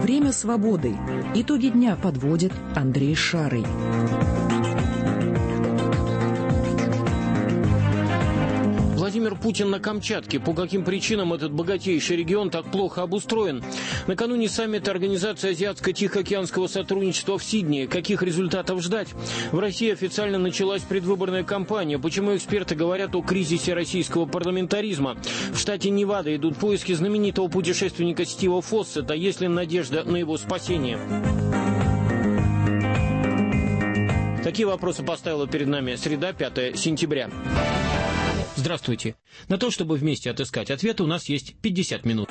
Время свободы. Итоги дня подводит Андрей Шарый. Владимир Путин на Камчатке. По каким причинам этот богатейший регион так плохо обустроен? Накануне саммита Организации Азиатско-Тихоокеанского сотрудничества в Сиднее. Каких результатов ждать? В России официально началась предвыборная кампания. Почему эксперты говорят о кризисе российского парламентаризма? В штате Невада идут поиски знаменитого путешественника Стива Фоссета. Есть ли надежда на его спасение? Такие вопросы поставила перед нами среда, 5 сентября. Здравствуйте. На то, чтобы вместе отыскать ответы, у нас есть 50 минут.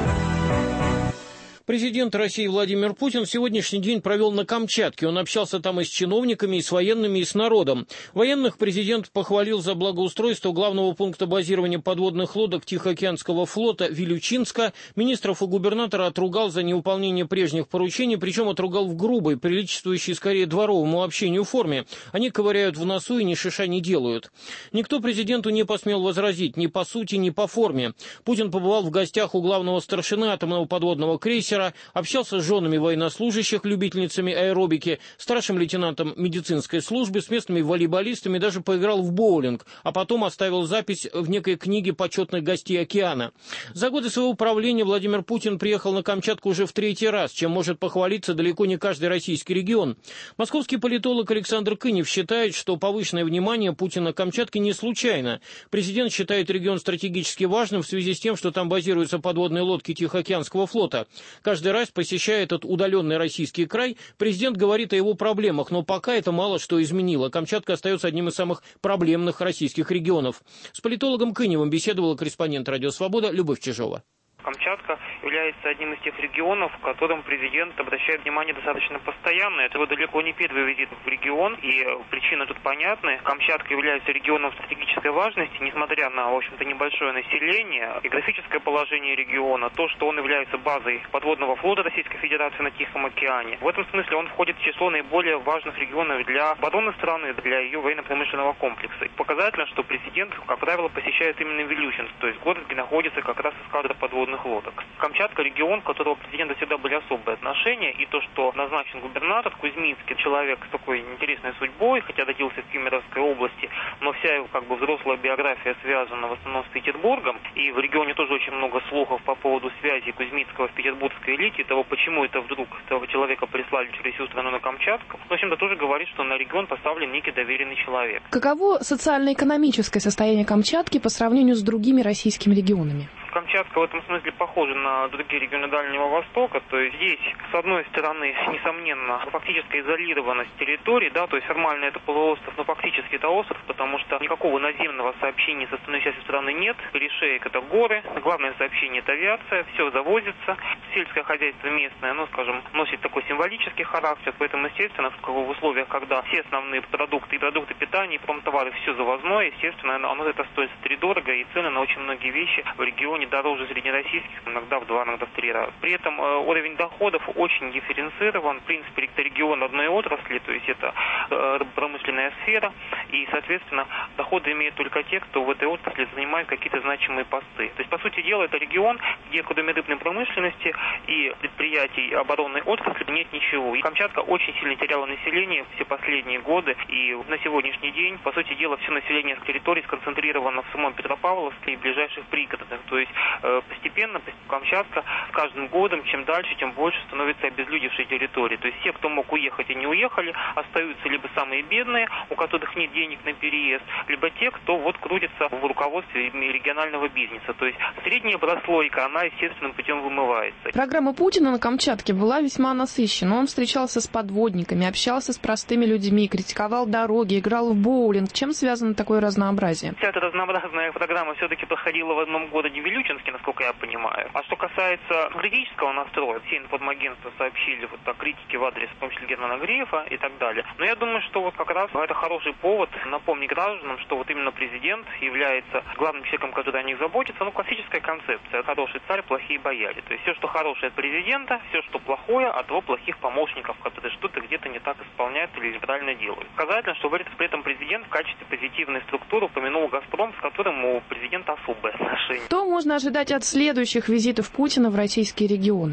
Президент России Владимир Путин сегодняшний день провел на Камчатке. Он общался там и с чиновниками, и с военными, и с народом. Военных президент похвалил за благоустройство главного пункта базирования подводных лодок Тихоокеанского флота Вилючинска. Министров и губернатора отругал за невыполнение прежних поручений, причем отругал в грубой, приличествующей скорее дворовому общению форме. Они ковыряют в носу и ни шиша не делают. Никто президенту не посмел возразить ни по сути, ни по форме. Путин побывал в гостях у главного старшины атомного подводного крейсера, общался с женами военнослужащих, любительницами аэробики, старшим лейтенантом медицинской службы, с местными волейболистами, даже поиграл в боулинг, а потом оставил запись в некой книге почетных гостей океана. За годы своего правления Владимир Путин приехал на Камчатку уже в 3-й раз, чем может похвалиться далеко не каждый российский регион. Московский политолог Александр Кынев считает, что повышенное внимание Путина на Камчатке не случайно. Президент считает регион стратегически важным в связи с тем, что там базируются подводные лодки Тихоокеанского флота. Каждый раз, посещая этот удаленный российский край, президент говорит о его проблемах, но пока это мало что изменило. Камчатка остается одним из самых проблемных российских регионов. С политологом Кыневым беседовала корреспондент «Радио Свобода» Любовь Чижова. Камчатка является одним из тех регионов, в котором президент обращает внимание достаточно постоянно. Это далеко не первый визит в регион, и причины тут понятны. Камчатка является регионом стратегической важности, несмотря на, в общем-то, небольшое население, географическое положение региона, то, что он является базой подводного флота Российской Федерации на Тихом океане. В этом смысле он входит в число наиболее важных регионов для обороны страны, для ее военно-промышленного комплекса. И показательно, что президент, как правило, посещает именно Вилючинск, то есть город, где находится как раз эскадра подводных лодок. Камчатка — регион, у которого у президента всегда были особые отношения, и то, что назначен губернатор Кузьминский, человек с такой интересной судьбой, хотя родился в Кемеровской области, но вся его взрослая биография связана в основном с Петербургом, и в регионе тоже очень много слухов по поводу связи Кузьминского в петербургской элите, и того, почему это вдруг этого человека прислали через всю страну на Камчатку. В общем-то, тоже говорит, что на регион поставлен некий доверенный человек. Каково социально-экономическое состояние Камчатки по сравнению с другими российскими регионами? Камчатка в этом смысле похожа на другие регионы Дальнего Востока, то есть здесь, с одной стороны, несомненно, фактическая изолированность территорий, да, то есть формально это полуостров, но фактически это остров, потому что никакого наземного сообщения с остальной частью страны нет, перешеек это горы, главное сообщение это авиация, все завозится, сельское хозяйство местное, носит такой символический характер, поэтому, естественно, в условиях, когда все основные продукты и продукты питания, и промтовары, все завозное, естественно, оно это стоит втридорого, и цены на очень многие вещи в регионе дороже среднероссийских, иногда в 2, иногда в 3 раза. При этом уровень доходов очень дифференцирован. В принципе, это регион одной отрасли, то есть это промышленная сфера, и, соответственно, доходы имеют только те, кто в этой отрасли занимает какие-то значимые посты. То есть, по сути дела, это регион, где кроме рыбной промышленности и предприятий оборонной отрасли нет ничего. И Камчатка очень сильно теряла население все последние годы, и на сегодняшний день, по сути дела, все население с территории сконцентрировано в самом Петропавловске и ближайших пригородах. То есть постепенно Камчатка с каждым годом, чем дальше, тем больше становится обезлюдевшей территорией. То есть все, кто мог уехать и не уехали, остаются либо самые бедные, у которых нет денег на переезд, либо те, кто крутится в руководстве регионального бизнеса. То есть средняя прослойка, она естественным путем вымывается. Программа Путина на Камчатке была весьма насыщена. Он встречался с подводниками, общался с простыми людьми, критиковал дороги, играл в боулинг. Чем связано такое разнообразие? Вся эта разнообразная программа все-таки проходила в одном городе Вилючинске, насколько я понимаю. А что касается критического настроя, все информагентства сообщили о критике в адрес, в том числе Германа Грефа и так далее. Но я думаю, что как раз это хороший повод напомнить гражданам, что именно президент является главным человеком, который о них заботится. Классическая концепция. Хороший царь, плохие бояре. То есть все, что хорошее от президента, все, что плохое от его плохих помощников, которые что-то где-то не так исполняют или неправильно делают. Сказательно, что при этом президент в качестве позитивной структуры упомянул «Газпром», с которым у президента особые отношения. Что можно ожидать от следующих визитов Путина в российские регионы?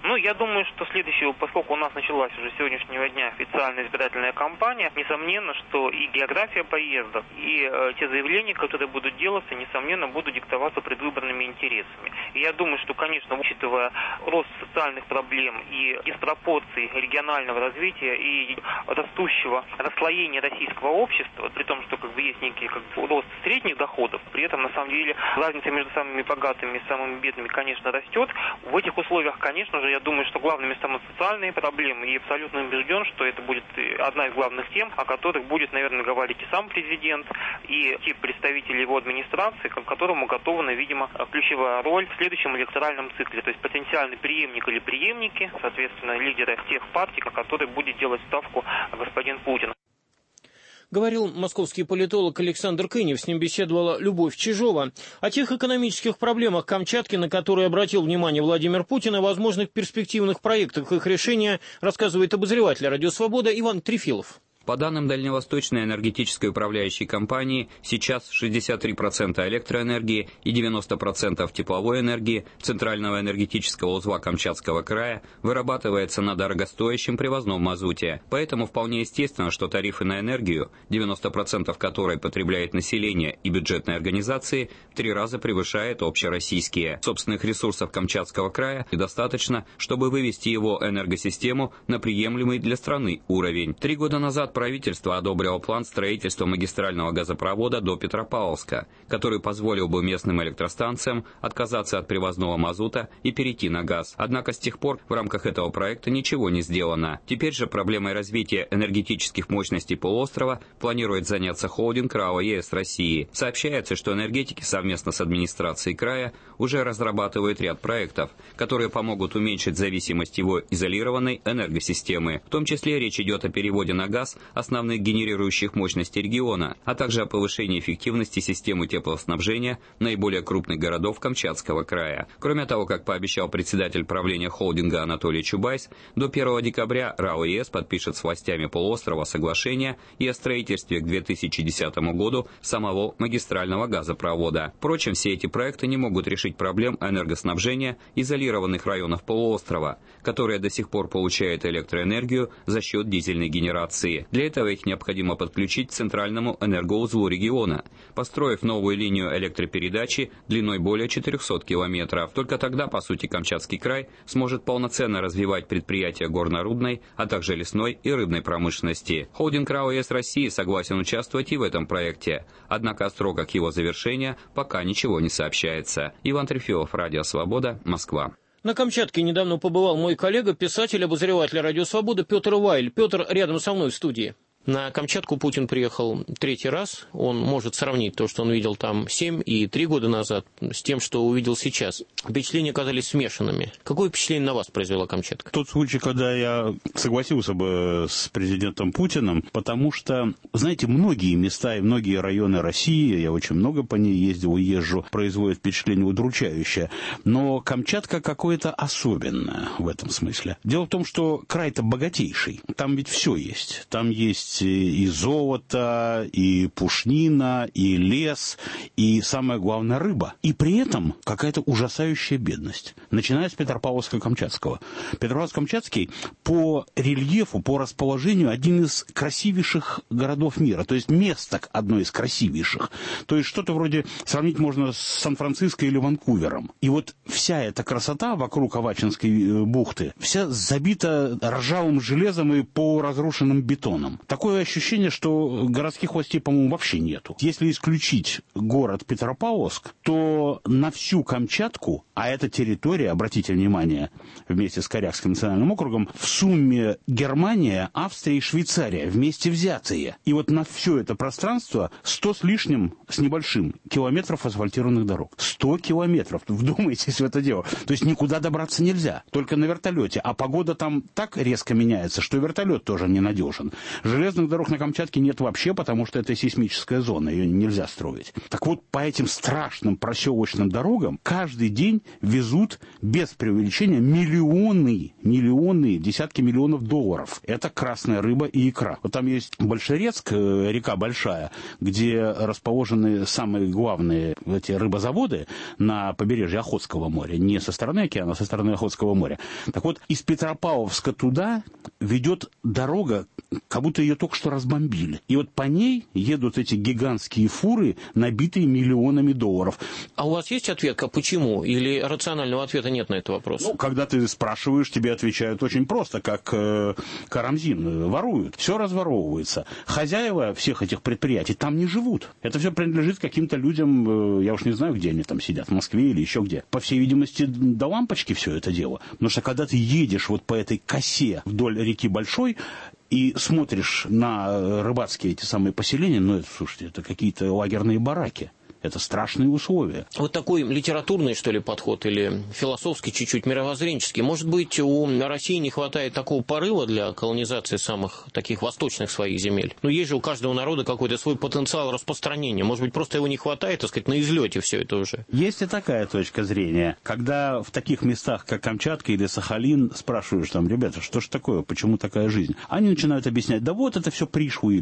Ну, я думаю, что следующего, поскольку у нас началась уже с сегодняшнего дня официальная избирательная кампания, несомненно, что и география поездок, и те заявления, которые будут делаться, несомненно, будут диктоваться предвыборными интересами. И я думаю, что, конечно, учитывая рост социальных проблем и диспропорции регионального развития и растущего расслоения российского общества, при том, что есть некий рост средних доходов, при этом, на самом деле, разница между самыми богатыми и самыми бедными, конечно, растет. В этих условиях, конечно же, я думаю, что главными станут социальные проблемы, и абсолютно убежден, что это будет одна из главных тем, о которых будет, наверное, говорить и сам президент, и те представители его администрации, к которому готована, видимо, ключевая роль в следующем электоральном цикле. То есть потенциальный преемник или преемники, соответственно, лидеры тех партий, на которые будет делать ставку господин Путин. Говорил московский политолог Александр Кынев, с ним беседовала Любовь Чижова. О тех экономических проблемах Камчатки, на которые обратил внимание Владимир Путин, и возможных перспективных проектах их решения, рассказывает обозреватель «Радио Свобода» Иван Трефилов. По данным Дальневосточной энергетической управляющей компании, сейчас 63% электроэнергии и 90% тепловой энергии Центрального энергетического узла Камчатского края вырабатывается на дорогостоящем привозном мазуте. Поэтому вполне естественно, что тарифы на энергию, 90% которой потребляет население и бюджетные организации, в 3 раза превышает общероссийские. Собственных ресурсов Камчатского края недостаточно, чтобы вывести его энергосистему на приемлемый для страны уровень. 3 года назад правительство одобрило план строительства магистрального газопровода до Петропавловска, который позволил бы местным электростанциям отказаться от привозного мазута и перейти на газ. Однако с тех пор в рамках этого проекта ничего не сделано. Теперь же проблемой развития энергетических мощностей полуострова планирует заняться холдинг РАО ЕС России. Сообщается, что энергетики совместно с администрацией края уже разрабатывают ряд проектов, которые помогут уменьшить зависимость его изолированной энергосистемы. В том числе речь идет о переводе на газ основных генерирующих мощностей региона, а также о повышении эффективности системы теплоснабжения наиболее крупных городов Камчатского края. Кроме того, как пообещал председатель правления холдинга Анатолий Чубайс, до 1 декабря РАО ЕС подпишет с властями полуострова соглашение и о строительстве к 2010 году самого магистрального газопровода. Впрочем, все эти проекты не могут решить проблем энергоснабжения изолированных районов полуострова, которые до сих пор получают электроэнергию за счет дизельной генерации. Для этого их необходимо подключить к центральному энергоузлу региона, построив новую линию электропередачи длиной более 400 километров. Только тогда, по сути, Камчатский край сможет полноценно развивать предприятия горно-рудной, а также лесной и рыбной промышленности. Холдинг РАО ЕС России согласен участвовать и в этом проекте, однако о сроках его завершения пока ничего не сообщается. Иван Трефилов, Радио Свобода, Москва. На Камчатке недавно побывал мой коллега, писатель, обозреватель «Радио Свобода» Петр Вайль. Петр рядом со мной в студии. На Камчатку Путин приехал 3-й раз. Он может сравнить то, что он видел там 7 и 3 года назад, с тем, что увидел сейчас. Впечатления оказались смешанными. Какое впечатление на вас произвела Камчатка? Тот случай, когда я согласился бы с президентом Путиным, потому что, знаете, многие места и многие районы России, я очень много по ней ездил и езжу, производят впечатление удручающее. Но Камчатка какое-то особенное в этом смысле. Дело в том, что край-то богатейший. Там ведь все есть. Там есть и золото, и пушнина, и лес, и, самое главное, рыба. И при этом какая-то ужасающая бедность. Начиная с Петропавловска-Камчатского. Петропавловск-Камчатский по рельефу, по расположению один из красивейших городов мира. То есть место одно из красивейших. То есть что-то вроде сравнить можно с Сан-Франциско или Ванкувером. И вот вся эта красота вокруг Авачинской бухты, вся забита ржавым железом и полуразрушенным бетоном. Такое ощущение, что городских властей, по-моему, вообще нету. Если исключить город Петропавловск, то на всю Камчатку, а эта территория, обратите внимание, вместе с Корякским национальным округом, в сумме Германия, Австрия и Швейцария вместе взятые. И вот на все это пространство 100 с лишним, с небольшим километров асфальтированных дорог. 100 километров. Вдумайтесь в это дело. То есть никуда добраться нельзя. Только на вертолете. А погода там так резко меняется, что вертолет тоже ненадежен. Железная железных дорог на Камчатке нет вообще, потому что это сейсмическая зона, ее нельзя строить. Так вот, по этим страшным проселочным дорогам каждый день везут, без преувеличения, миллионы, десятки миллионов долларов. Это красная рыба и икра. Вот там есть Большерецк, река большая, где расположены самые главные эти рыбозаводы на побережье Охотского моря. Не со стороны океана, а со стороны Охотского моря. Так вот, из Петропавловска туда ведет дорога, как будто ее только что разбомбили. И вот по ней едут эти гигантские фуры, набитые миллионами долларов. А у вас есть ответка, почему? Или рационального ответа нет на этот вопрос? Ну, когда ты спрашиваешь, тебе отвечают очень просто, как Карамзин. Воруют. Все разворовывается. Хозяева всех этих предприятий там не живут. Это все принадлежит каким-то людям, я уж не знаю, где они там сидят, в Москве или еще где. По всей видимости, до лампочки все это дело. Потому что когда ты едешь вот по этой косе вдоль реки Большой и смотришь на рыбацкие эти самые поселения, ну, это, слушайте, это какие-то лагерные бараки. Это страшные условия. Вот такой литературный, что ли, подход или философский, чуть-чуть мировоззренческий. Может быть, у России не хватает такого порыва для колонизации самых таких восточных своих земель? Но есть же у каждого народа какой-то свой потенциал распространения. Может быть, просто его не хватает, так сказать, на излете все это уже. Есть и такая точка зрения. Когда в таких местах, как Камчатка или Сахалин, спрашиваешь там, ребята, что ж такое, почему такая жизнь? Они начинают объяснять, да вот это все пришлые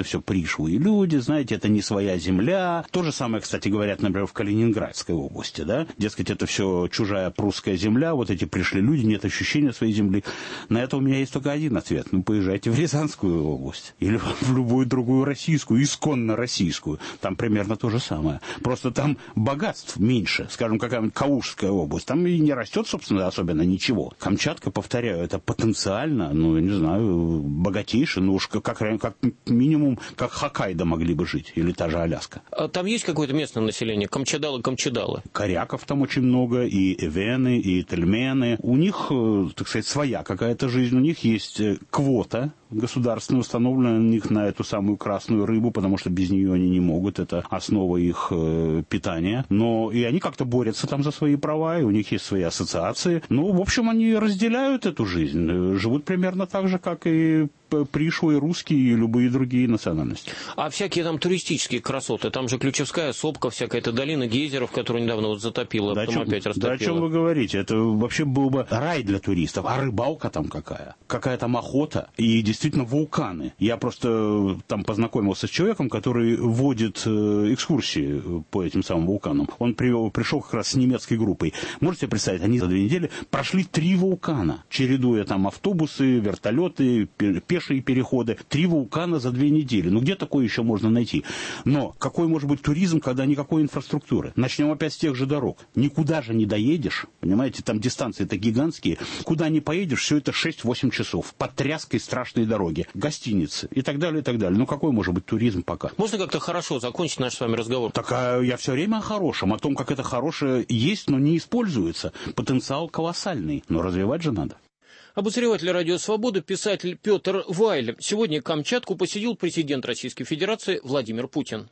люди, знаете, это не своя земля. То же самое, кстати, говорят, например, в Калининградской области, да, дескать, это все чужая прусская земля, вот эти пришли люди, нет ощущения своей земли. На это у меня есть только один ответ. Ну, поезжайте в Рязанскую область или в любую другую российскую, исконно российскую. Там примерно то же самое. Просто там богатств меньше, скажем, какая-нибудь Калужская область. Там и не растет, собственно, особенно ничего. Камчатка, повторяю, это потенциально, ну, я не знаю, богатейший, ну уж как минимум, как Хоккайдо могли бы жить, или та же Аляска. А там есть какое-то местное население? Камчадалы? Коряков там очень много, и эвены, и тельмены. У них, так сказать, своя какая-то жизнь. У них есть квота государственная, установленная на них на эту самую красную рыбу, потому что без нее они не могут. Это основа их питания. Но и они как-то борются там за свои права, и у них есть свои ассоциации. Ну, в общем, они разделяют эту жизнь. Живут примерно так же, как и пришлые русские и любые другие национальности. А всякие там туристические красоты, там же Ключевская сопка, всякая эта долина гейзеров, которую недавно вот затопила, да, потом опять растопила. Да о чем вы говорите? Это вообще был бы рай для туристов. А рыбалка там какая? Какая там охота? И действительно вулканы. Я просто там познакомился с человеком, который водит экскурсии по этим самым вулканам. Он пришел как раз с немецкой группой. Можете представить, они за 2 недели прошли 3 вулкана, чередуя там автобусы, вертолеты, пешие переходы. 3 вулкана за 2 недели. Ну, где такое еще можно найти? Но какой может быть туризм, когда никакой инфраструктуры? Начнем опять с тех же дорог. Никуда же не доедешь. Понимаете, там дистанции-то гигантские. Куда не поедешь, все это 6-8 часов. Под тряской страшной дороги. Гостиницы и так далее, и так далее. Ну, какой может быть туризм пока? Можно как-то хорошо закончить наш с вами разговор? Так я все время о хорошем. О том, как это хорошее есть, но не используется. Потенциал колоссальный. Но развивать же надо. Обозреватель «Радио Свобода», писатель Петр Вайль. Сегодня Камчатку посетил президент Российской Федерации Владимир Путин.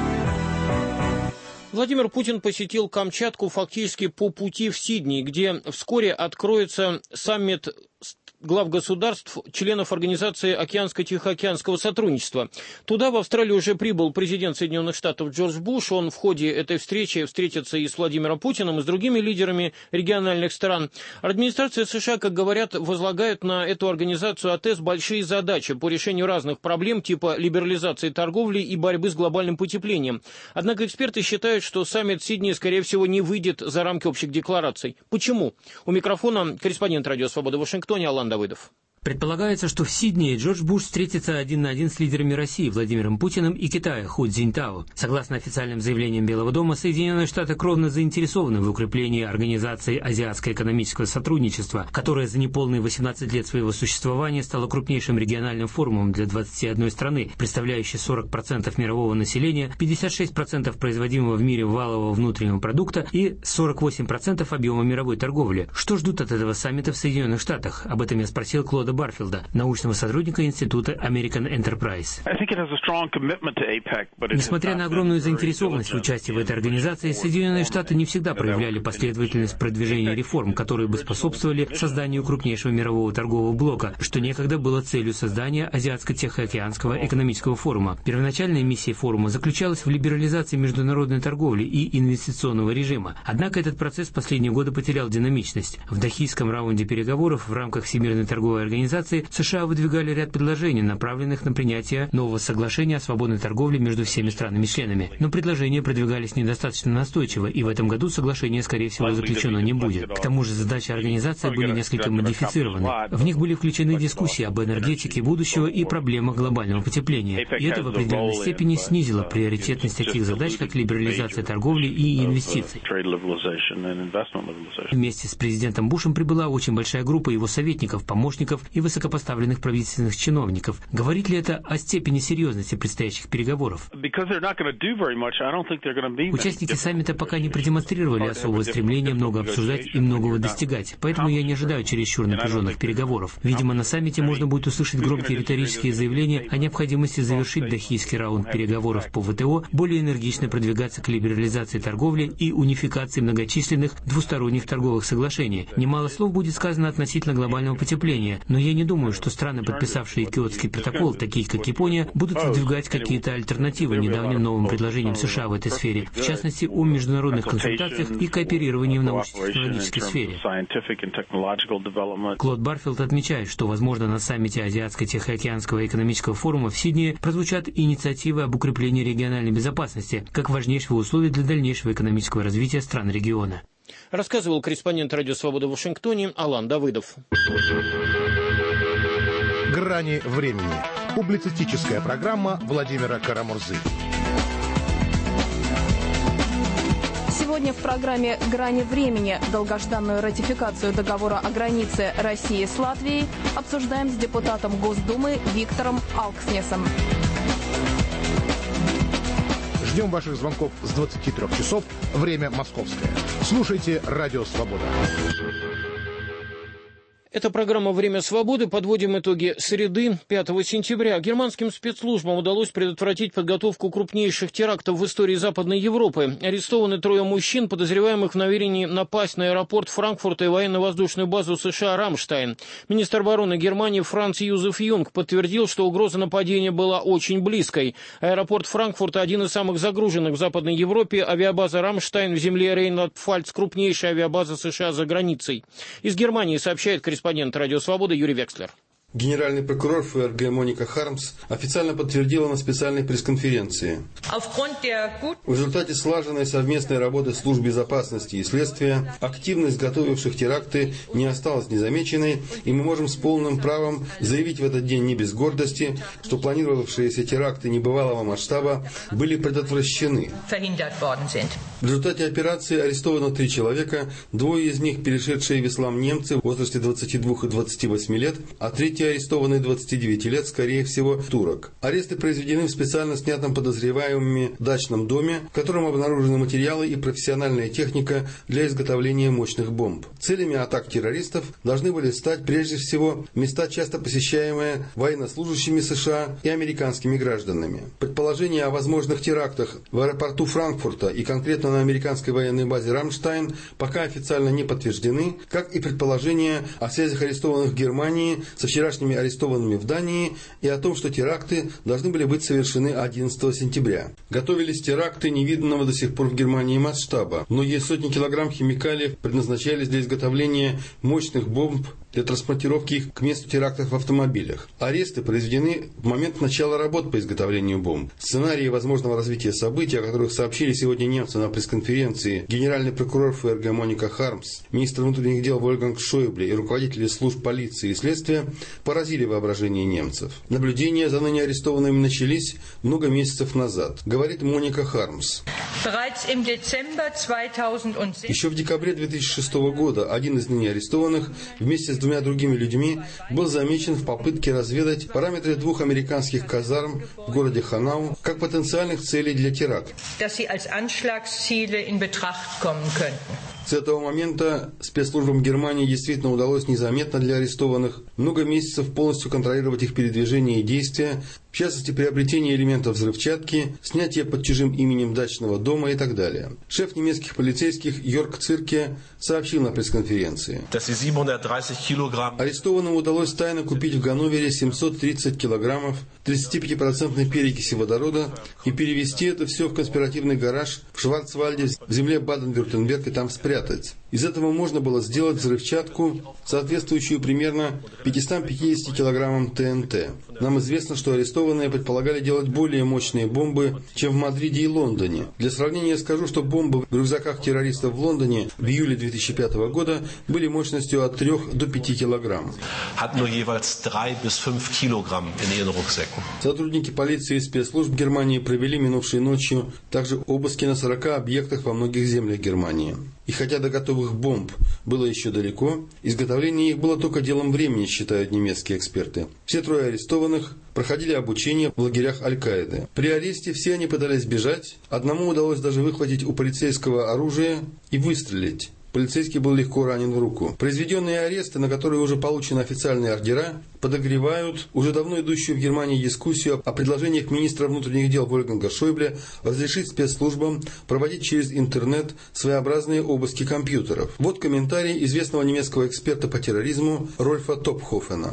Владимир Путин посетил Камчатку фактически по пути в Сидней, где вскоре откроется саммит глав государств, членов Организации Океанско-Тихоокеанского сотрудничества. Туда, в Австралию, уже прибыл президент Соединенных Штатов Джордж Буш. Он в ходе этой встречи встретится и с Владимиром Путиным, и с другими лидерами региональных стран. Администрация США, как говорят, возлагает на эту организацию АТЭС большие задачи по решению разных проблем типа либерализации торговли и борьбы с глобальным потеплением. Однако эксперты считают, что саммит Сиднея, скорее всего, не выйдет за рамки общих деклараций. Почему? У микрофона корреспондент «Радио Свобода» в Вашингтоне Алан Давыдов. Предполагается, что в Сиднее Джордж Буш встретится 1 на 1 с лидерами России Владимиром Путиным и Китая Ху Цзиньтао. Согласно официальным заявлениям Белого дома, Соединенные Штаты кровно заинтересованы в укреплении Организации Азиатско-экономического сотрудничества, которая за неполные 18 лет своего существования стала крупнейшим региональным форумом для 21 страны, представляющей 40% мирового населения, 56% производимого в мире валового внутреннего продукта и 48% объема мировой торговли. Что ждут от этого саммита в Соединенных Штатах? Об этом я спросил Клода Барфилда, научного сотрудника Института American Enterprise. Несмотря на огромную заинтересованность в участии в этой организации, Соединенные Штаты не всегда проявляли последовательность в продвижении реформ, которые бы способствовали созданию крупнейшего мирового торгового блока, что некогда было целью создания Азиатско-Тихоокеанского экономического форума. Первоначальная миссия форума заключалась в либерализации международной торговли и инвестиционного режима. Однако этот процесс в последние годы потерял динамичность. В Дахийском раунде переговоров в рамках Всемирной торговой организации США выдвигали ряд предложений, направленных на принятие нового соглашения о свободной торговле между всеми странами-членами. Но предложения продвигались недостаточно настойчиво, и в этом году соглашение, скорее всего, заключено не будет. К тому же задачи организации были несколько модифицированы. В них были включены дискуссии об энергетике будущего и проблемах глобального потепления. И это в определенной степени снизило приоритетность таких задач, как либерализация торговли и инвестиций. Вместе с президентом Бушем прибыла очень большая группа его советников, помощников и высокопоставленных правительственных чиновников. Говорит ли это о степени серьезности предстоящих переговоров? Участники саммита пока не продемонстрировали особого стремления много обсуждать и многого достигать, поэтому я не ожидаю чересчур напряженных переговоров. Видимо, на саммите можно будет услышать громкие риторические заявления о необходимости завершить Дахийский раунд переговоров по ВТО, более энергично продвигаться к либерализации торговли и унификации многочисленных двусторонних торговых соглашений. Немало слов будет сказано относительно глобального потепления, но я не думаю, что страны, подписавшие Киотский протокол, такие как Япония, будут выдвигать какие-то альтернативы недавним новым предложениям США в этой сфере, в частности, о международных консультациях и кооперировании в научно-технологической сфере. Клод Барфилд отмечает, что, возможно, на саммите Азиатско-Тихоокеанского экономического форума в Сиднее прозвучат инициативы об укреплении региональной безопасности как важнейшего условия для дальнейшего экономического развития стран региона. Рассказывал корреспондент Радио Свобода в Вашингтоне Алан Давыдов. «Грани времени». Публицистическая программа Владимира Карамурзы. Сегодня в программе «Грани времени» долгожданную ратификацию договора о границе России с Латвией обсуждаем с депутатом Госдумы Виктором Алкснесом. Ждем ваших звонков с 23 часов, время московское. Слушайте «Радио Свобода». Это программа «Время свободы». Подводим итоги среды, 5 сентября. Германским спецслужбам удалось предотвратить подготовку крупнейших терактов в истории Западной Европы. Арестованы 3 мужчин, подозреваемых в намерении напасть на аэропорт Франкфурта и военно-воздушную базу США «Рамштайн». Министр обороны Германии Франц Юзеф Юнг подтвердил, что угроза нападения была очень близкой. Аэропорт Франкфурта – один из самых загруженных в Западной Европе. Авиабаза «Рамштайн» в земле Рейнланд-Пфальц – крупнейшая авиабаза США за границей. Из Германии сообщает корреспондент Радио Свобода Юрий Векслер. Генеральный прокурор ФРГ Моника Хармс официально подтвердила на специальной пресс-конференции. В результате слаженной совместной работы служб безопасности и следствия активность готовивших теракты не осталась незамеченной, и мы можем с полным правом заявить в этот день не без гордости, что планировавшиеся теракты небывалого масштаба были предотвращены. В результате операции арестовано 3 человека, 2 из них перешедшие в ислам немцы в возрасте 22 и 28 лет, а 3 арестованный 29 лет, скорее всего, турок. Аресты произведены в специально снятом подозреваемыми дачном доме, в котором обнаружены материалы и профессиональная техника для изготовления мощных бомб. Целями атак террористов должны были стать прежде всего места, часто посещаемые военнослужащими США и американскими гражданами. Предположения о возможных терактах в аэропорту Франкфурта и конкретно на американской военной базе «Рамштайн» пока официально не подтверждены, как и предположения о связях арестованных в Германии со вчерашними арестованными в Дании и о том, что теракты должны были быть совершены 11 сентября. Готовились теракты невиданного до сих пор в Германии масштаба. Многие сотни килограмм химикалиев предназначались для изготовления мощных бомб, для транспортировки их к месту терактов в автомобилях. Аресты произведены в момент начала работ по изготовлению бомб. Сценарии возможного развития событий, о которых сообщили сегодня немцы на пресс-конференции генеральный прокурор ФРГ Моника Хармс, министр внутренних дел Вольфганг Шойбле и руководители служб полиции и следствия, поразили воображение немцев. Наблюдения за ныне арестованными начались много месяцев назад, говорит Моника Хармс. Еще в декабре 2006 года один из ныне арестованных вместе с 2 другими людьми был замечен в попытке разведать параметры 2 американских казарм в городе Ханау как потенциальных целей для теракта. С этого момента спецслужбам Германии действительно удалось незаметно для арестованных много месяцев полностью контролировать их передвижение и действия, в частности, приобретение элементов взрывчатки, снятие под чужим именем дачного дома и так далее. Шеф немецких полицейских Йорг Цирке сообщил на пресс-конференции. Арестованным удалось тайно купить в Ганновере 730 килограммов 35% перекиси водорода и перевезти это все в конспиративный гараж в Шварцвальде, в земле Баден-Вюртемберг, и там спрятать. Из этого можно было сделать взрывчатку, соответствующую примерно 550 килограммам ТНТ. Нам известно, что арестованные предполагали делать более мощные бомбы, чем в Мадриде и Лондоне. Для сравнения скажу, что бомбы в рюкзаках террористов в Лондоне в июле 2005 года были мощностью от 3 до 5 килограмм. Сотрудники полиции и спецслужб Германии провели минувшей ночью также обыски на 40 объектах во многих землях Германии. И хотя до готовых бомб было еще далеко, изготовление их было только делом времени, считают немецкие эксперты. Все трое арестованных проходили обучение в лагерях Аль-Каиды. При аресте все они пытались бежать, одному удалось даже выхватить у полицейского оружие и выстрелить. Полицейский был легко ранен в руку. Произведенные аресты, на которые уже получены официальные ордера, подогревают уже давно идущую в Германии дискуссию о предложениях министра внутренних дел Вольфганга Шойбле разрешить спецслужбам проводить через интернет своеобразные обыски компьютеров. Вот комментарий известного немецкого эксперта по терроризму Рольфа Топхофена.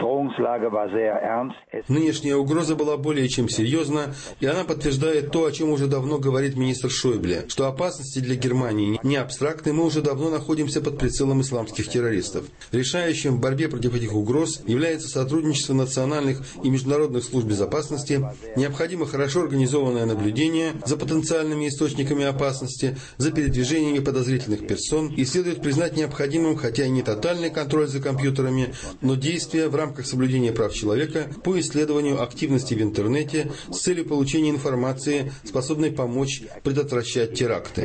Нынешняя угроза была более чем серьезна, и она подтверждает то, о чем уже давно говорит министр Шойбле, что опасности для Германии не абстрактны, мы уже давно находимся под прицелом исламских террористов. Решающим в борьбе против этих угроз является сотрудничество национальных и международных служб безопасности, необходимо хорошо организованное наблюдение за потенциальными источниками опасности, за передвижениями подозрительных персон, и следует признать необходимым, хотя и не тотальный контроль за компьютерами, но действия в рамках соблюдения прав человека по исследованию активности в интернете с целью получения информации, способной помочь предотвращать теракты.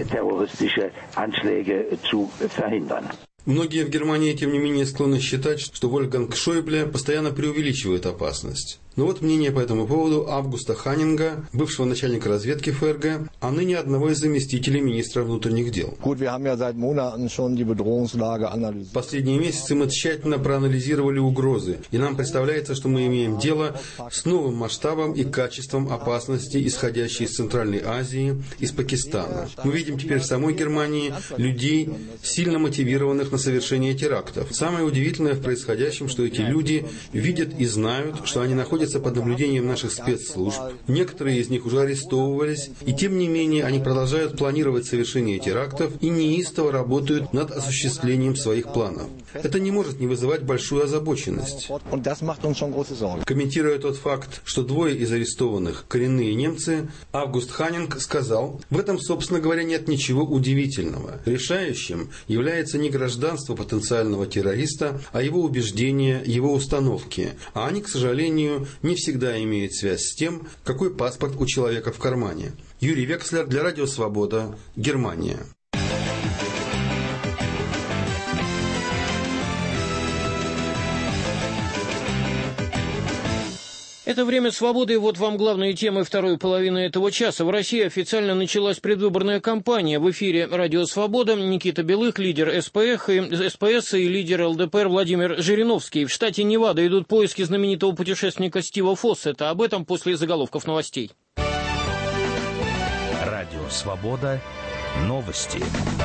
Многие в Германии, тем не менее, склонны считать, что Вольфганг Шойбле постоянно преувеличивает опасность. Но вот мнение по этому поводу Августа Ханнинга, бывшего начальника разведки ФРГ, а ныне одного из заместителей министра внутренних дел. Последние месяцы мы тщательно проанализировали угрозы, и нам представляется, что мы имеем дело с новым масштабом и качеством опасности, исходящей из Центральной Азии, из Пакистана. Мы видим теперь в самой Германии людей, сильно мотивированных на совершение терактов. Самое удивительное в происходящем, что эти люди видят и знают, что они находятся под наблюдением наших спецслужб. Некоторые из них уже арестовывались, и тем не менее они продолжают планировать совершение терактов и неистово работают над осуществлением своих планов. Это не может не вызывать большую озабоченность. Комментируя тот факт, что двое из арестованных коренные немцы, Август Ханнинг сказал: в этом, собственно говоря, нет ничего удивительного. Решающим является не гражданство потенциального террориста, а его убеждения, его установки. А они, к сожалению, не всегда имеют связь с тем, какой паспорт у человека в кармане. Юрий Векслер для Радио Свобода, Германия. Это «Время свободы», и вот вам главные темы второй половины этого часа. В России официально началась предвыборная кампания. В эфире «Радио Свобода» Никита Белых, лидер СПС и лидер ЛДПР Владимир Жириновский. В штате Невада идут поиски знаменитого путешественника Стива Фоссета. Об этом после заголовков новостей. «Радио Свобода». Новости.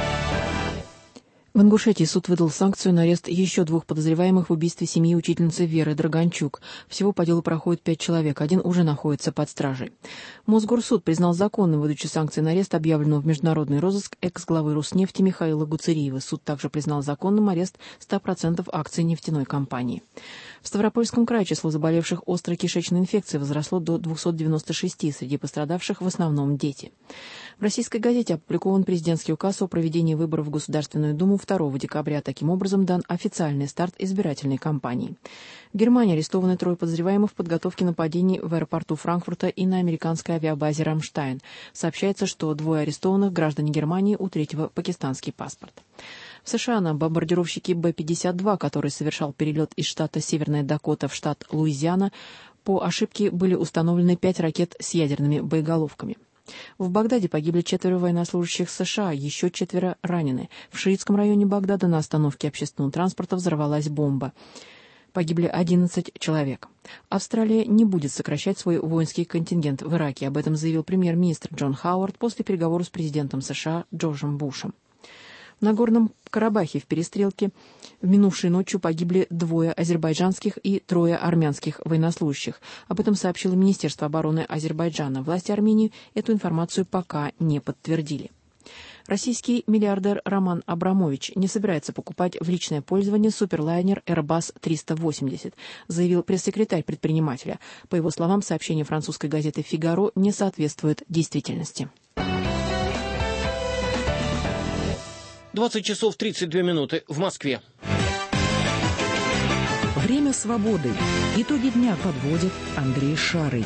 В Ингушетии суд выдал санкцию на арест еще 2 подозреваемых в убийстве семьи учительницы Веры Драганчук. Всего по делу проходит 5 человек, 1 уже находится под стражей. Мосгорсуд признал законным выдачу санкций на арест объявленного в международный розыск экс-главы Роснефти Михаила Гуцериева. Суд также признал законным арест 100% акций нефтяной компании. В Ставропольском крае число заболевших острой кишечной инфекцией возросло до 296, среди пострадавших в основном дети. В российской газете опубликован президентский указ о проведении выборов в Государственную Думу 2 декабря. Таким образом, дан официальный старт избирательной кампании. В Германии арестованы 3 подозреваемых в подготовке нападений в аэропорту Франкфурта и на американской авиабазе «Рамштайн». Сообщается, что 2 арестованных граждане Германии, у 3-го пакистанский паспорт. В США на бомбардировщике Б-52, который совершал перелет из штата Северная Дакота в штат Луизиана, по ошибке были установлены 5 ракет с ядерными боеголовками. В Багдаде погибли 4 военнослужащих США, еще 4 ранены. В шиитском районе Багдада на остановке общественного транспорта взорвалась бомба. Погибли 11 человек. Австралия не будет сокращать свой воинский контингент в Ираке. Об этом заявил премьер-министр Джон Хауард после переговоров с президентом США Джорджем Бушем. В Нагорном Карабахе в перестрелке в минувшей ночью погибли 2 азербайджанских и 3 армянских военнослужащих. Об этом сообщило Министерство обороны Азербайджана. Власти Армении эту информацию пока не подтвердили. Российский миллиардер Роман Абрамович не собирается покупать в личное пользование суперлайнер Airbus 380, заявил пресс-секретарь предпринимателя. По его словам, сообщение французской газеты «Фигаро» не соответствует действительности. 20 часов 32 минуты в Москве. Время свободы. Итоги дня подводит Андрей Шарый.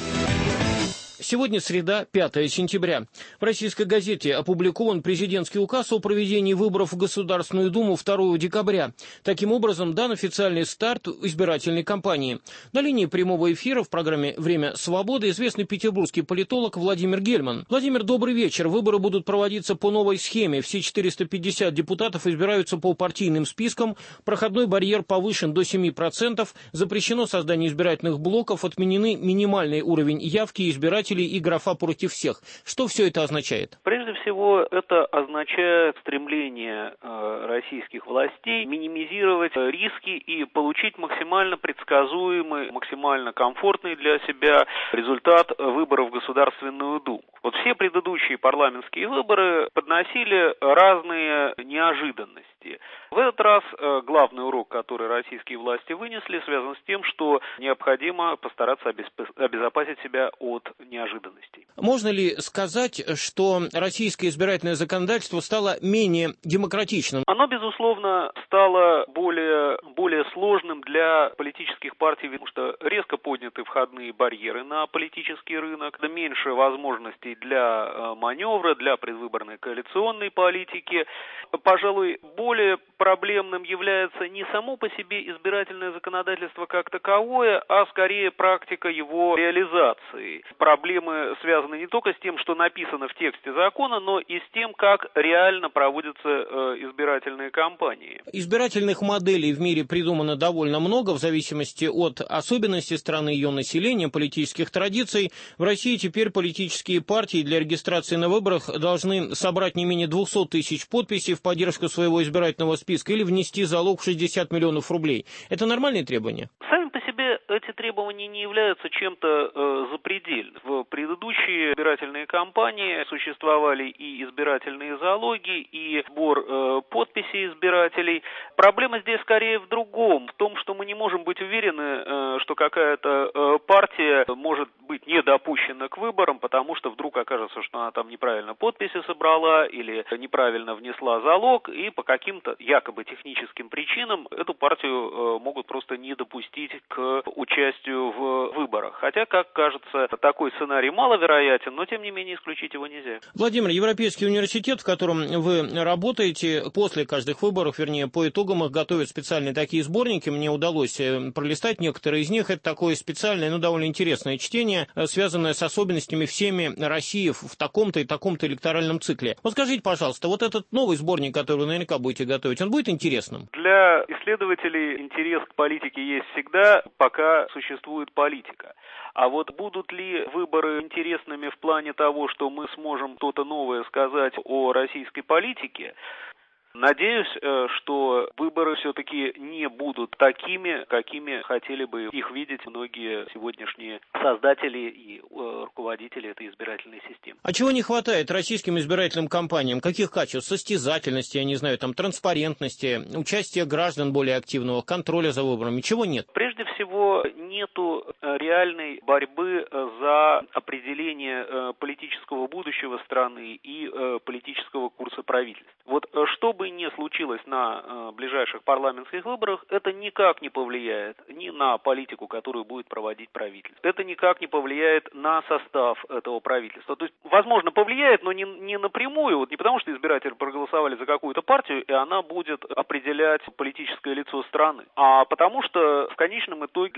Сегодня среда, 5 сентября. В российской газете опубликован президентский указ о проведении выборов в Государственную Думу 2 декабря. Таким образом, дан официальный старт избирательной кампании. На линии прямого эфира в программе «Время свободы» известный петербургский политолог Владимир Гельман. Владимир, добрый вечер. Выборы будут проводиться по новой схеме. Все 450 депутатов избираются по партийным спискам. Проходной барьер повышен до 7%. Запрещено создание избирательных блоков. Отменены минимальный уровень явки избирателей и графа против всех. Что все это означает? Прежде всего, это означает стремление российских властей минимизировать риски и получить максимально предсказуемый, максимально комфортный для себя результат выборов в Государственную Думу. Вот все предыдущие парламентские выборы подносили разные неожиданности. В этот раз главный урок, который российские власти вынесли, связан с тем, что необходимо постараться обезопасить себя от неожиданностей. Можно ли сказать, что российское избирательное законодательство стало менее демократичным? Оно, безусловно, стало более сложным для политических партий, потому что резко подняты входные барьеры на политический рынок, меньше возможностей для маневра, для предвыборной коалиционной политики. Пожалуй, более проблемным является не само по себе избирательное законодательство как таковое, а скорее практика его реализации. Проблемы связаны не только с тем, что написано в тексте закона, но и с тем, как реально проводятся избирательные кампании. Избирательных моделей в мире придумано довольно много, в зависимости от особенностей страны, ее населения, политических традиций. В России теперь политические партии для регистрации на выборах должны собрать не менее 200 тысяч подписей в поддержку своего избирательного списка или внести залог в 60 миллионов рублей. Это нормальные требования? Сами по себе эти требования не являются чем-то запредельным. В предыдущие избирательные кампании существовали и избирательные залоги, и сбор подписей избирателей. Проблема здесь скорее в другом, в том, что мы не можем быть уверены, что какая-то партия может быть не допущена к выборам, потому что вдруг окажется, что она там неправильно подписи собрала или неправильно внесла залог, и по каким-то якобы техническим причинам эту партию могут просто не допустить к участию в выборах. Хотя, как кажется, такой сценарий маловероятен, но тем не менее исключить его нельзя. Владимир, Европейский университет, в котором вы работаете, после каждых выборов, вернее, по итогам их готовят специальные такие сборники. Мне удалось пролистать некоторые из них. Это такое специальное, но довольно интересное чтение, связанное с особенностями всеми России в таком-то и таком-то электоральном цикле. Вот скажите, пожалуйста, вот этот новый сборник, который вы наверняка будете готовить, он будет интересным? Для исследователей интерес к политике есть всегда, пока существует политика. А вот будут ли выборы интересными в плане того, что мы сможем что-то новое сказать о российской политике? Надеюсь, что выборы все-таки не будут такими, какими хотели бы их видеть многие сегодняшние создатели и руководители этой избирательной системы. А чего не хватает российским избирательным кампаниям? Каких качеств? Состязательности, я не знаю, там, транспарентности, участия граждан более активного, контроля за выборами? Чего нет? Прежде всего, нету реальной борьбы за определение политического будущего страны и политического курса правительства. Вот что бы ни случилось на ближайших парламентских выборах, это никак не повлияет ни на политику, которую будет проводить правительство. Это никак не повлияет на состав этого правительства. То есть, возможно, повлияет, но не напрямую, вот не потому что избиратели проголосовали за какую-то партию, и она будет определять политическое лицо страны, а потому что в конечном итоге для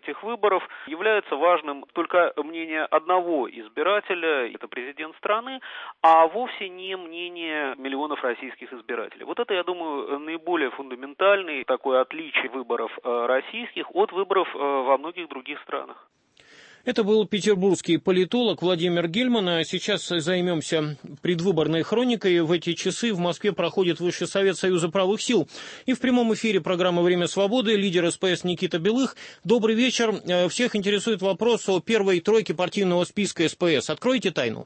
этих выборов является важным только мнение одного избирателя, это президент страны, а вовсе не мнение миллионов российских избирателей. Вот это, я думаю, наиболее фундаментальное такое отличие выборов российских от выборов во многих других странах. Это был петербургский политолог Владимир Гельман, а сейчас займемся предвыборной хроникой. В эти часы в Москве проходит Высший совет Союза правых сил. И в прямом эфире программы «Время свободы» лидер СПС Никита Белых. Добрый вечер. Всех интересует вопрос о первой тройке партийного списка СПС. Откройте тайну.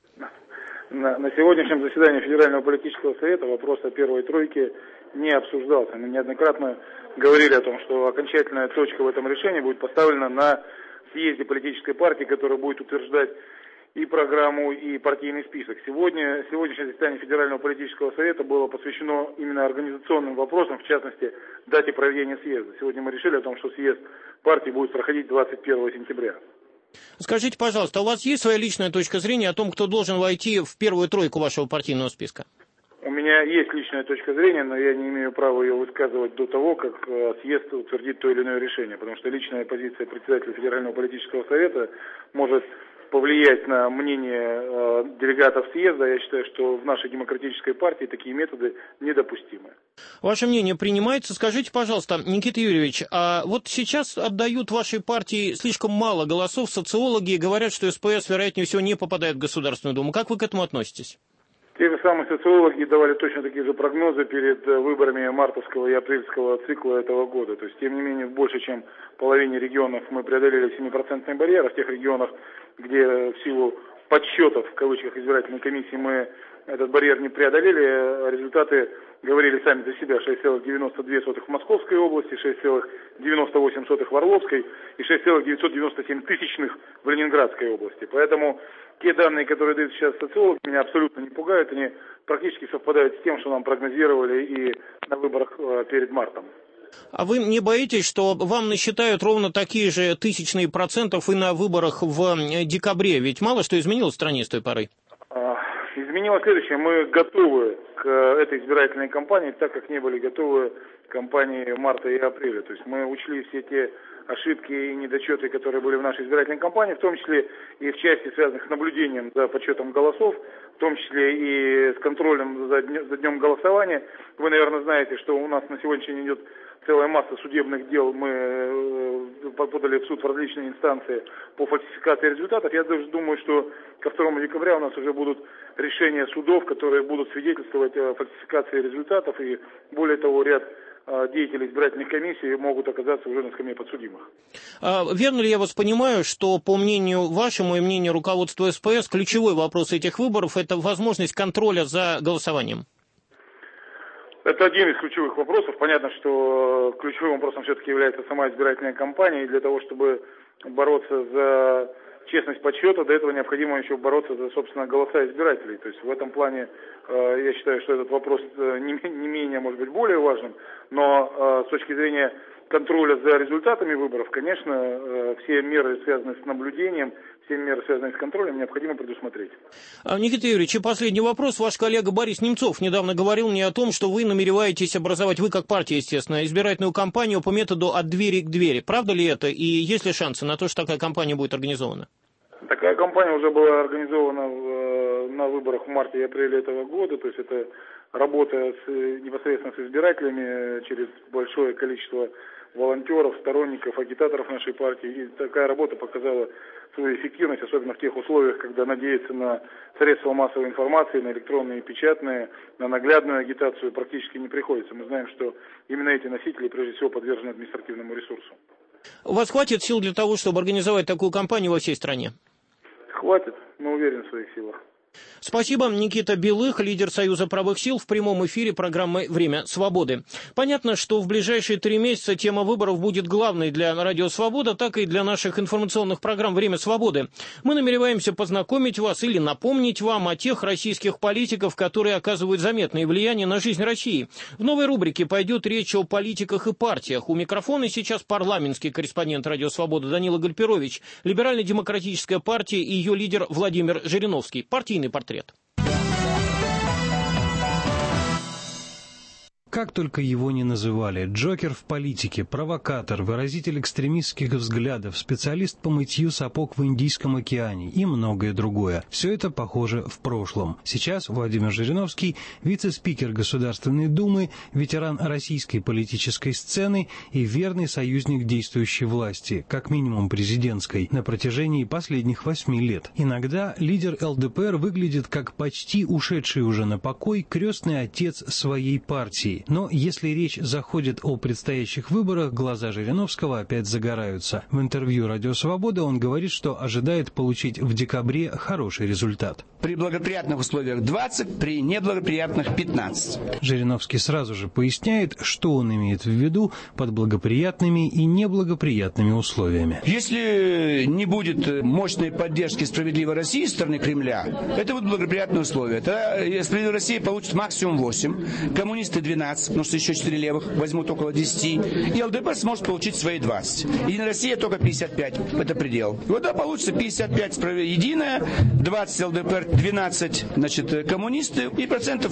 На сегодняшнем заседании Федерального политического совета вопрос о первой тройке не обсуждался. Мы неоднократно говорили о том, что окончательная точка в этом решении будет поставлена на съезде политической партии, которая будет утверждать и программу, и партийный список. Сегодняшнее заседание Федерального политического совета было посвящено именно организационным вопросам, в частности, дате проведения съезда. Сегодня мы решили о том, что съезд партии будет проходить 21 сентября. Скажите, пожалуйста, у вас есть своя личная точка зрения о том, кто должен войти в первую тройку вашего партийного списка? У меня есть личная точка зрения, но я не имею права ее высказывать до того, как съезд утвердит то или иное решение, потому что личная позиция председателя Федерального политического совета может повлиять на мнение делегатов съезда. Я считаю, что в нашей демократической партии такие методы недопустимы. Ваше мнение принимается. Скажите, пожалуйста, Никита Юрьевич, а вот сейчас отдают вашей партии слишком мало голосов. Социологи говорят, что СПС, вероятнее всего, не попадает в Государственную Думу. Как вы к этому относитесь? Те же самые социологи давали точно такие же прогнозы перед выборами мартовского и апрельского цикла этого года. То есть, тем не менее, в больше чем половине регионов мы преодолели 7% барьер, а в тех регионах, где в силу подсчетов, в кавычках, избирательной комиссии мы этот барьер не преодолели, результаты говорили сами за себя. 6,92 в Московской области, 6,98 в Орловской и 6,997 тысячных в Ленинградской области. Поэтому те данные, которые дают сейчас социологи, меня абсолютно не пугают. Они практически совпадают с тем, что нам прогнозировали и на выборах перед мартом. А вы не боитесь, что вам насчитают ровно такие же тысячные процентов и на выборах в декабре? Ведь мало что изменилось в стране с той поры. Изменилось следующее. Мы готовы к этой избирательной кампании, так как не были готовы к кампании марта и апреля. То есть мы учли все те ошибки и недочеты, которые были в нашей избирательной кампании, в том числе и в части, связанных с наблюдением за подсчетом голосов, в том числе и с контролем за днем голосования. Вы, наверное, знаете, что у нас на сегодняшний день идет целая масса судебных дел. Мы подали в суд в различные инстанции по фальсификации результатов. Я даже думаю, что ко 2 декабря у нас уже будут решения судов, которые будут свидетельствовать о фальсификации результатов. И более того, ряд деятелей избирательных комиссий могут оказаться уже на скамье подсудимых. Верно ли я вас понимаю, что по мнению вашему и мнению руководства СПС ключевой вопрос этих выборов – это возможность контроля за голосованием? Это один из ключевых вопросов. Понятно, что ключевым вопросом все-таки является сама избирательная кампания. И для того, чтобы бороться за честность подсчета, до этого необходимо еще бороться за, собственно, голоса избирателей. То есть в этом плане я считаю, что этот вопрос не менее, может быть, более важным. Но с точки зрения контроля за результатами выборов, конечно, все меры, связанные с наблюдением, все меры, связанные с контролем, необходимо предусмотреть. Никита Юрьевич, и последний вопрос. Ваш коллега Борис Немцов недавно говорил мне о том, что вы намереваетесь образовать, вы как партия, естественно, избирательную кампанию по методу «от двери к двери». Правда ли это? И есть ли шансы на то, что такая кампания будет организована? Такая кампания уже была организована на выборах в марте и апреле этого года. То есть это работа непосредственно с избирателями через большое количество волонтеров, сторонников, агитаторов нашей партии. И такая работа показала свою эффективность, особенно в тех условиях, когда надеяться на средства массовой информации, на электронные и печатные, на наглядную агитацию практически не приходится. Мы знаем, что именно эти носители прежде всего подвержены административному ресурсу. У вас хватит сил для того, чтобы организовать такую кампанию во всей стране? Хватит, мы уверены в своих силах. Спасибо. Никита Белых, лидер Союза правых сил, в прямом эфире программы «Время свободы». Понятно, что в ближайшие 3 месяца тема выборов будет главной для Радио Свобода, так и для наших информационных программ «Время свободы». Мы намереваемся познакомить вас или напомнить вам о тех российских политиков, которые оказывают заметное влияние на жизнь России. В новой рубрике пойдет речь о политиках и партиях. У микрофона сейчас парламентский корреспондент Радио Свобода Данила Гальперович, Либерально-демократическая партия и ее лидер Владимир Жириновский. Партийный портрет. Как только его не называли: Джокер в политике, провокатор, выразитель экстремистских взглядов, специалист по мытью сапог в Индийском океане и многое другое. Все это, похоже, в прошлом. Сейчас Владимир Жириновский – вице-спикер Государственной Думы, ветеран российской политической сцены и верный союзник действующей власти, как минимум президентской, на протяжении последних 8 лет. Иногда лидер ЛДПР выглядит как почти ушедший уже на покой крестный отец своей партии. Но если речь заходит о предстоящих выборах, глаза Жириновского опять загораются. В интервью «Радио Свобода» он говорит, что ожидает получить в декабре хороший результат. При благоприятных условиях 20, при неблагоприятных 15. Жириновский сразу же поясняет, что он имеет в виду под благоприятными и неблагоприятными условиями. Если не будет мощной поддержки «Справедливой России» со стороны Кремля, это будут благоприятные условия. Тогда «Справедливая Россия» получит максимум 8, коммунисты 12, потому что еще 4 левых возьмут около 10, и ЛДПР сможет получить свои 20. Единая Россия только 55, это предел. И вот тогда получится 55 Единая, 20 ЛДПР, 12, значит, коммунисты и процентов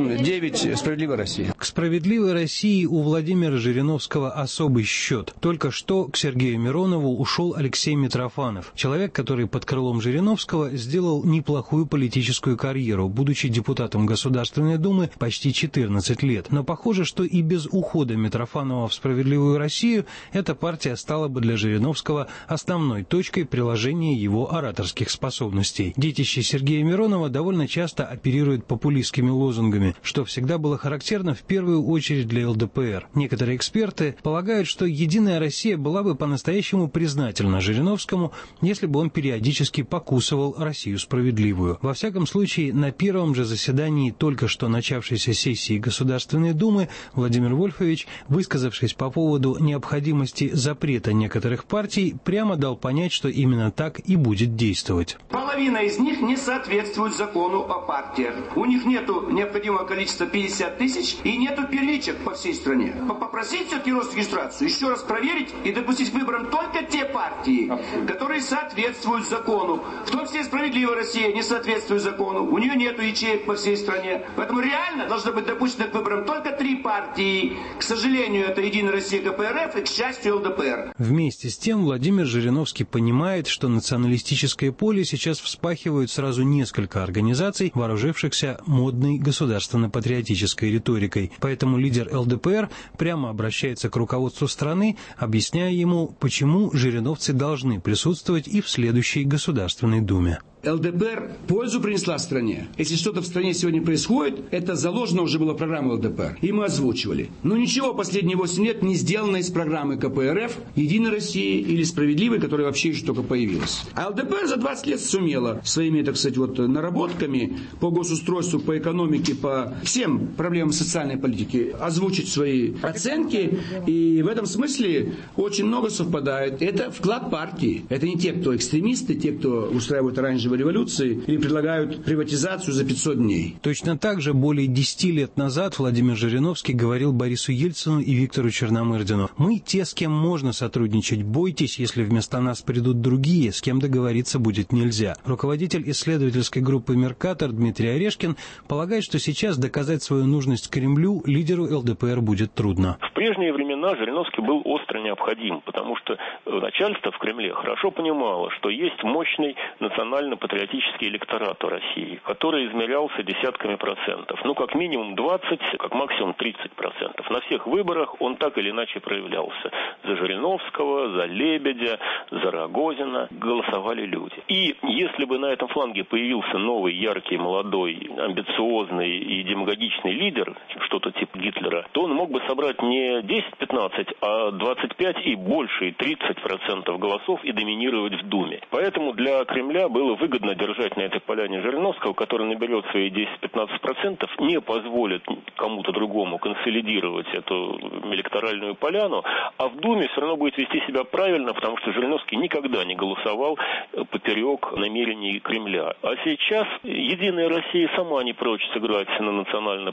8-9 «Справедливая Россия». К «Справедливой России» у Владимира Жириновского особый счет. Только что к Сергею Миронову ушел Алексей Митрофанов, человек, который под крылом Жириновского сделал неплохую политическую карьеру, будучи депутатом Государственной Думы почти 14 лет. Но похоже, что и без ухода Митрофанова в «Справедливую Россию» эта партия стала бы для Жириновского основной точкой приложения его ораторских способностей. Детище Сергея Миронова довольно часто оперирует популистскими лозунгами, что всегда было характерно в первую очередь для ЛДПР. Некоторые эксперты полагают, что «Единая Россия» была бы по-настоящему признательна Жириновскому, если бы он периодически покусывал Россию справедливую. Во всяком случае, на первом же заседании только что начавшейся сессии Государственной Думы Владимир Вольфович, высказавшись по поводу необходимости запрета некоторых партий, прямо дал понять, что именно так и будет действовать. Половина из них не соответствует закону о партиях. У них нету необходимого количества 50 тысяч и нету первичек по всей стране. Попросить все-таки Росрегистрацию еще раз проверить и допустить к выборам только те партии, которые соответствуют закону. В том числе «Справедливая Россия» не соответствует закону. У нее нету ячеек по всей стране. Поэтому реально должно быть допущено к выборам только 3 партии. К сожалению, это «Единая Россия», КПРФ и, к счастью, ЛДПР. Вместе с тем Владимир Жириновский понимает, что националистическое поле сейчас вспахивают сразу несколько организаций, вооружившихся модной государственно-патриотической риторикой. Поэтому лидер ЛДПР прямо обращается к руководству страны, объясняя ему, почему жириновцы должны присутствовать и в следующей Государственной Думе. ЛДПР пользу принесла стране. Если что-то в стране сегодня происходит, это заложено уже было в программе ЛДПР. И мы озвучивали. Но ничего последние 8 лет не сделано из программы КПРФ, Единой России или Справедливой, которая вообще еще только появилась. А ЛДПР за 20 лет сумела своими, так сказать, наработками по госустройству, по экономике, по всем проблемам социальной политики озвучить свои оценки. И в этом смысле очень много совпадает. Это вклад партии. Это не те, кто экстремисты, те, кто устраивают оранжевые революции или предлагают приватизацию за 500 дней. Точно так же более 10 лет назад Владимир Жириновский говорил Борису Ельцину и Виктору Черномырдину: «Мы те, с кем можно сотрудничать. Бойтесь, если вместо нас придут другие, с кем договориться будет нельзя». Руководитель исследовательской группы «Меркатор» Дмитрий Орешкин полагает, что сейчас доказать свою нужность Кремлю лидеру ЛДПР будет трудно. В прежние времена Жириновский был остро необходим, потому что начальство в Кремле хорошо понимало, что есть мощный национально-патриотический электорат в России, который измерялся десятками процентов. Как минимум 20, как максимум 30%. На всех выборах он так или иначе проявлялся. За Жириновского, за Лебедя, за Рогозина голосовали люди. И если бы на этом фланге появился новый, яркий, молодой, амбициозный и демагогичный лидер, что-то типа Гитлера, то он мог бы собрать не 10-15, а 25 и больше, и 30% голосов и доминировать в Думе. Поэтому для Кремля было выгодно держать на этой поляне Жириновского, который наберет свои 10-15%, не позволит кому-то другому консолидировать эту электоральную поляну, а в Думе все равно будет вести себя правильно, потому что Жириновский никогда не голосовал поперек намерений Кремля. А сейчас Единая Россия сама не прочь сыграть на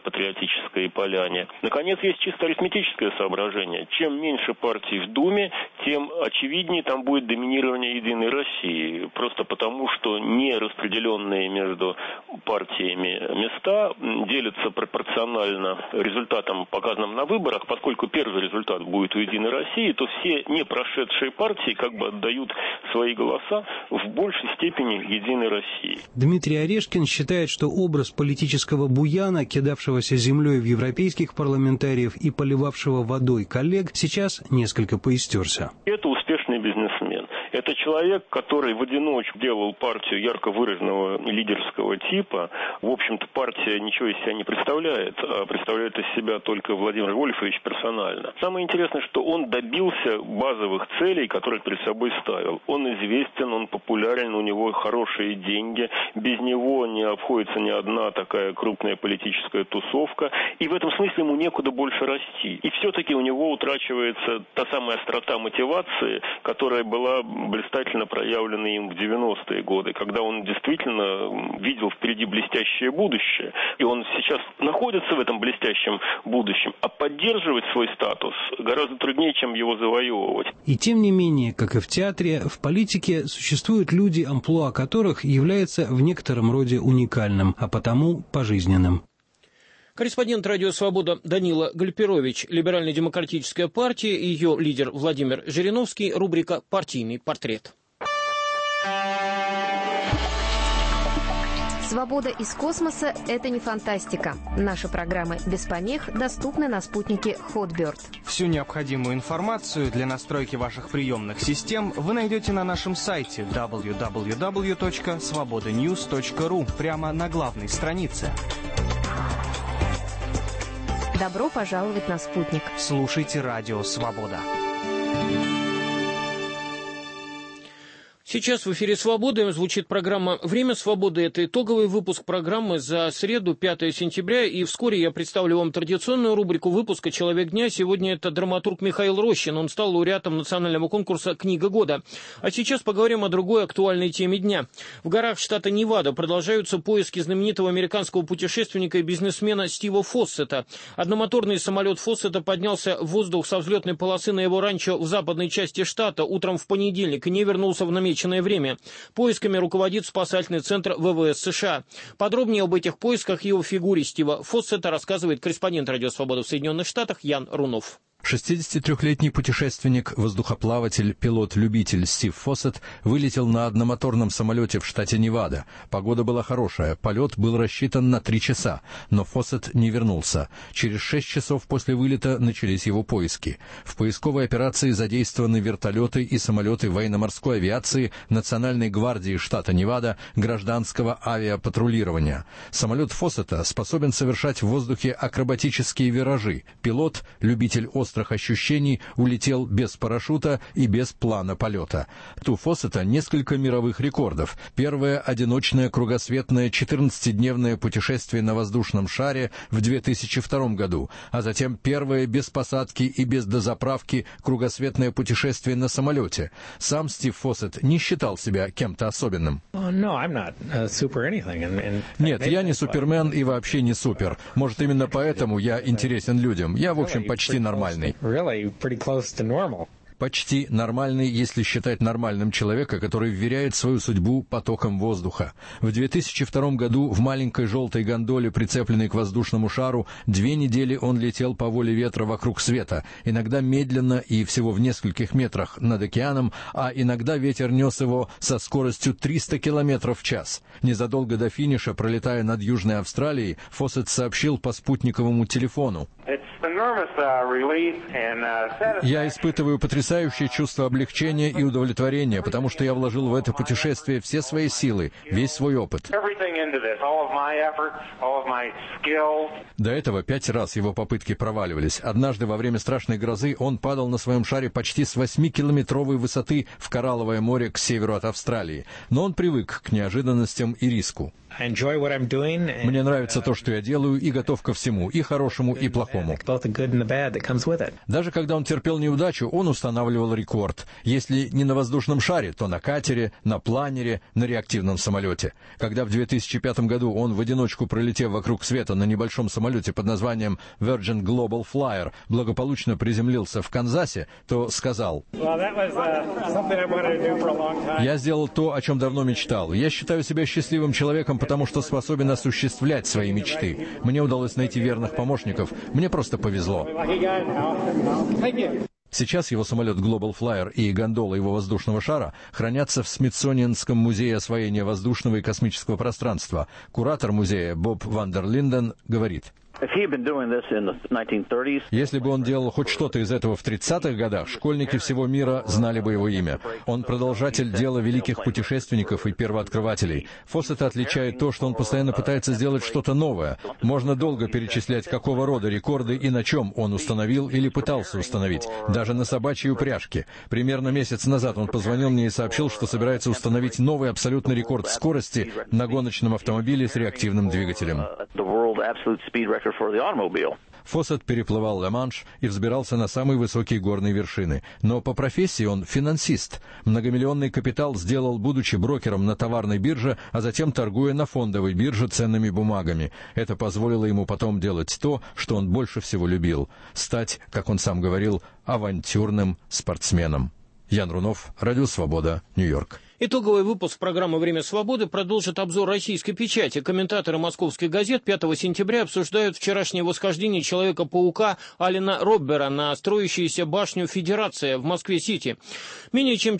национально-патриотической поляне. Наконец, есть чисто арифметическое соображение. Чем меньше партий в Думе, тем очевиднее там будет доминирование «Единой России». Просто потому, что нераспределенные между партиями места делятся пропорционально результатам, показанным на выборах. Поскольку первый результат будет у «Единой России», то все не прошедшие партии как бы отдают свои голоса в большей степени «Единой России». Дмитрий Орешкин считает, что образ политического буяна, кидавшегося землей в европейских парламентариев и поливавшего водой коллег, сейчас несколько поистерся. Это успешный бизнесмен. Это человек, который в одиночку делал партию ярко выраженного лидерского типа. В общем-то, партия ничего из себя не представляет, а представляет из себя только Владимир Вольфович персонально. Самое интересное, что он добился базовых целей, которые перед собой ставил. Он известен, он популярен, у него хорошие деньги. Без него не обходится ни одна такая крупная политическая тусовка. И в этом смысле ему некуда больше расти. И все-таки у него утрачивается та самая острота мотивации, которая была блистательно проявлена им в 90-е годы, когда он действительно видел впереди блестящее будущее. И он сейчас находится в этом блестящем будущем. А поддерживать свой статус гораздо труднее, чем его завоевывать. И тем не менее, как и в театре, в политике существуют люди, амплуа которых является в некотором роде уникальным, а потому пожизненным. Корреспондент «Радио Свобода» Данила Гальперович, Либерально-демократическая партия, ее лидер Владимир Жириновский, рубрика «Партийный портрет». Свобода из космоса – это не фантастика. Наши программы без помех доступны на спутнике Hotbird. Всю необходимую информацию для настройки ваших приемных систем вы найдете на нашем сайте www.svobodanews.ru прямо на главной странице. Добро пожаловать на спутник. Слушайте «Радио Свобода». Сейчас в эфире «Свобода» звучит программа «Время свободы». Это итоговый выпуск программы за среду, 5 сентября. И вскоре я представлю вам традиционную рубрику выпуска «Человек дня». Сегодня это драматург Михаил Рощин. Он стал лауреатом национального конкурса «Книга года». А сейчас поговорим о другой актуальной теме дня. В горах штата Невада продолжаются поиски знаменитого американского путешественника и бизнесмена Стива Фоссета. Одномоторный самолет Фоссета поднялся в воздух со взлетной полосы на его ранчо в западной части штата утром в понедельник и не вернулся в намеченное время. Поисками руководит спасательный центр ВВС США. Подробнее об этих поисках и о фигуре Стива Фоссета рассказывает корреспондент «Радио Свобода» в Соединенных Штатах Ян Рунов. 63-летний путешественник, воздухоплаватель, пилот-любитель Стив Фоссет вылетел на одномоторном самолете в штате Невада. Погода была хорошая, полет был рассчитан на 3 часа, но Фоссет не вернулся. Через 6 часов после вылета начались его поиски. В поисковой операции задействованы вертолеты и самолеты военно-морской авиации, Национальной гвардии штата Невада, гражданского авиапатрулирования. Самолет Фоссета способен совершать в воздухе акробатические виражи. Пилот, любитель острых ощущений, улетел без парашюта и без плана полета. У Фоссета несколько мировых рекордов. Первое одиночное кругосветное 14-дневное путешествие на воздушном шаре в 2002 году, а затем первое без посадки и без дозаправки кругосветное путешествие на самолете. Сам Стив Фоссет не считал себя кем-то особенным. Нет, я не супермен и вообще не супер. Может, именно поэтому я интересен людям. Я, в общем, почти нормальный. Почти нормальный, если считать нормальным человека, который вверяет свою судьбу потокам воздуха. В 2002 году в маленькой желтой гондоле, прицепленной к воздушному шару, 2 недели он летел по воле ветра вокруг света, иногда медленно и всего в нескольких метрах над океаном, а иногда ветер нес его со скоростью 300 км в час. Незадолго до финиша, пролетая над Южной Австралией, Фоссет сообщил по спутниковому телефону: «Я испытываю потрясающее чувство облегчения и удовлетворения, потому что я вложил в это путешествие все свои силы, весь свой опыт». До этого 5 раз его попытки проваливались. Однажды во время страшной грозы он падал на своем шаре почти с 8-километровой высоты в Коралловое море к северу от Австралии. Но он привык к неожиданностям и риску. «Мне нравится то, что я делаю, и готов ко всему, и хорошему, и плохому». Даже когда он терпел неудачу, он устанавливал рекорд. Если не на воздушном шаре, то на катере, на планере, на реактивном самолете. Когда в 2005 году он, в одиночку пролетев вокруг света на небольшом самолете под названием Virgin Global Flyer, благополучно приземлился в Канзасе, то сказал: «Я сделал то, о чем давно мечтал. Я считаю себя счастливым человеком, потому что способен осуществлять свои мечты. Мне удалось найти верных помощников. Мне просто повезло». Сейчас его самолет Global Flyer и гондола его воздушного шара хранятся в Смитсонианском музее освоения воздушного и космического пространства. Куратор музея Боб Вандер Линден говорит: если бы он делал хоть что-то из этого в 30-х годах, школьники всего мира знали бы его имя. Он продолжатель дела великих путешественников и первооткрывателей. Фоссета отличает то, что он постоянно пытается сделать что-то новое. Можно долго перечислять, какого рода рекорды и на чем он установил или пытался установить. Даже на собачьей упряжке. Примерно месяц назад он позвонил мне и сообщил, что собирается установить новый абсолютный рекорд скорости на гоночном автомобиле с реактивным двигателем. Фоссет переплывал Ла-Манш и взбирался на самые высокие горные вершины. Но по профессии он финансист. Многомиллионный капитал сделал, будучи брокером на товарной бирже, а затем торгуя на фондовой бирже ценными бумагами. Это позволило ему потом делать то, что он больше всего любил — стать, как он сам говорил, авантюрным спортсменом. Ян Рунов, Радио Свобода, Нью-Йорк. Итоговый выпуск программы «Время свободы» продолжит обзор российской печати. Комментаторы московских газет 5 сентября обсуждают вчерашнее восхождение Человека-паука Алена Роббера на строящуюся башню Федерация в Москве-Сити. Менее чем